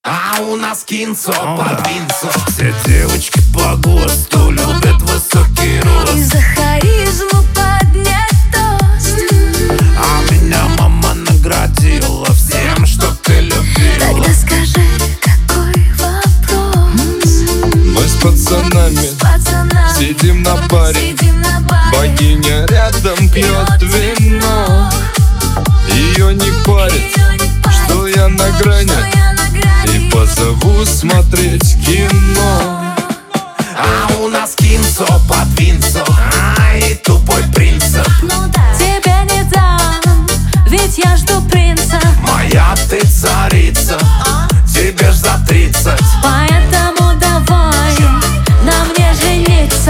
А у нас кинцо под винцо. Все девочки по ГОСТу любят высокий рост. И за харизму поднять тост. А меня мама наградила всем, что ты любила. Тогда скажи, какой вопрос? Мы с пацанами сидим на баре. Богиня рядом пьет вино. Ее не парит, что я на грани, и позову смотреть кино. А у нас кинцо под винцо, и тупой принцип. Тебе не дам, ведь я жду принца. Моя ты царица, тебе ж за 30. Поэтому давай на мне жениться.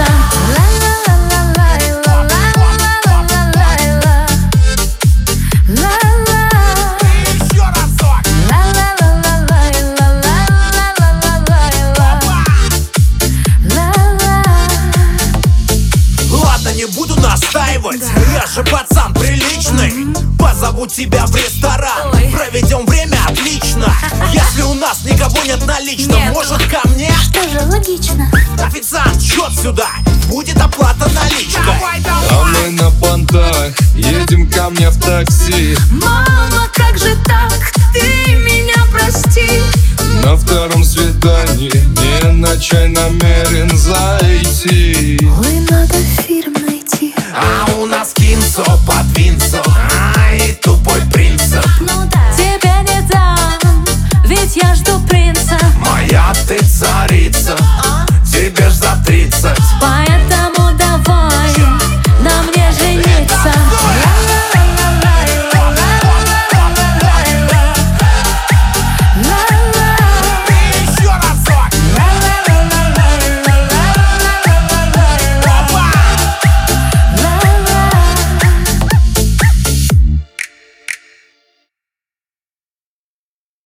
Еще разок. Ладно, не буду настаивать, я же пацан приличный. Позову тебя в ресторан, проведем время отлично. Если у нас никого нет наличных, может ко мне? Тоже логично. Официант, счет сюда, будет оплата наличкой. А мы на понтах едем ко мне в такси. Мама, как же так? Ты меня прости. На втором свидании не на чай намерен зайти. Ой, надо фильм найти. А у нас кинцо под винцо, и тупой принцип. Тебе не дам, ведь я жду принца. Моя ты царица,